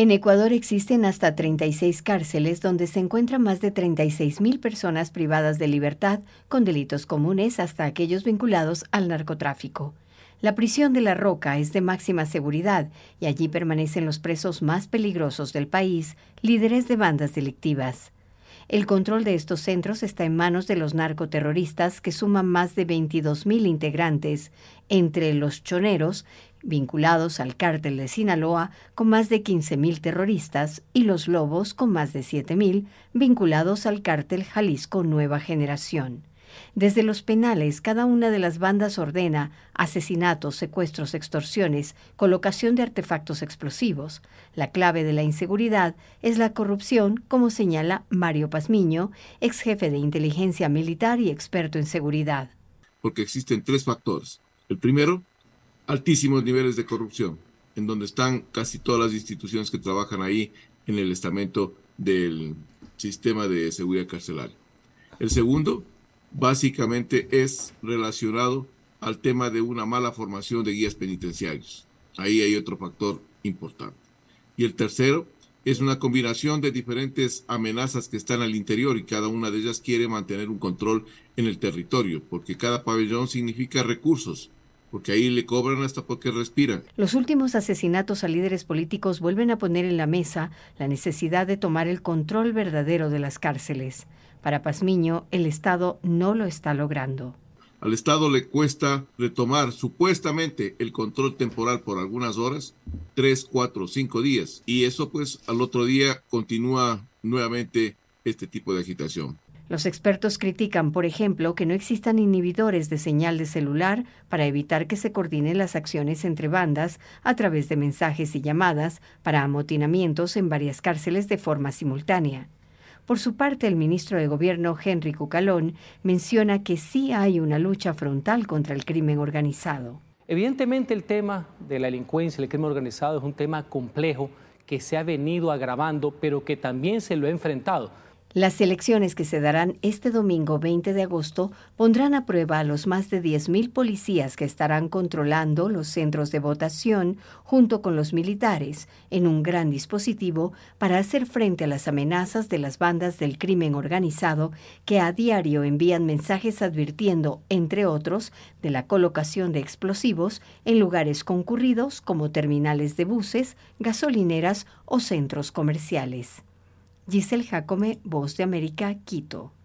En Ecuador existen hasta 36 cárceles donde se encuentran más de 36.000 personas privadas de libertad con delitos comunes hasta aquellos vinculados al narcotráfico. La prisión de La Roca es de máxima seguridad y allí permanecen los presos más peligrosos del país, líderes de bandas delictivas. El control de estos centros está en manos de los narcoterroristas que suman más de 22.000 integrantes, entre los choneros, vinculados al cártel de Sinaloa, con más de 15.000 terroristas, y los lobos, con más de 7.000, vinculados al cártel Jalisco Nueva Generación. Desde los penales, cada una de las bandas ordena asesinatos, secuestros, extorsiones, colocación de artefactos explosivos. La clave de la inseguridad es la corrupción, como señala Mario Pazmiño, ex jefe de inteligencia militar y experto en seguridad. Porque existen tres factores. El primero, altísimos niveles de corrupción, en donde están casi todas las instituciones que trabajan ahí en el estamento del sistema de seguridad carcelaria. El segundo, básicamente es relacionado al tema de una mala formación de guías penitenciarios. Ahí hay otro factor importante. Y el tercero es una combinación de diferentes amenazas que están al interior y cada una de ellas quiere mantener un control en el territorio, porque cada pabellón significa recursos, porque ahí le cobran hasta porque respiran. Los últimos asesinatos a líderes políticos vuelven a poner en la mesa la necesidad de tomar el control verdadero de las cárceles. Para Pazmiño, el Estado no lo está logrando. Al Estado le cuesta retomar supuestamente el control temporal por algunas horas, 3, 4, 5 días. Y eso pues al otro día continúa nuevamente este tipo de agitación. Los expertos critican, por ejemplo, que no existan inhibidores de señal de celular para evitar que se coordinen las acciones entre bandas a través de mensajes y llamadas para amotinamientos en varias cárceles de forma simultánea. Por su parte, el ministro de Gobierno, Henry Cucalón, menciona que sí hay una lucha frontal contra el crimen organizado. Evidentemente el tema de la delincuencia, el crimen organizado es un tema complejo que se ha venido agravando, pero que también se lo ha enfrentado. Las elecciones que se darán este domingo 20 de agosto pondrán a prueba a los más de 10.000 policías que estarán controlando los centros de votación junto con los militares en un gran dispositivo para hacer frente a las amenazas de las bandas del crimen organizado que a diario envían mensajes advirtiendo, entre otros, de la colocación de explosivos en lugares concurridos como terminales de buses, gasolineras o centros comerciales. Giselle Jacome, Voz de América, Quito.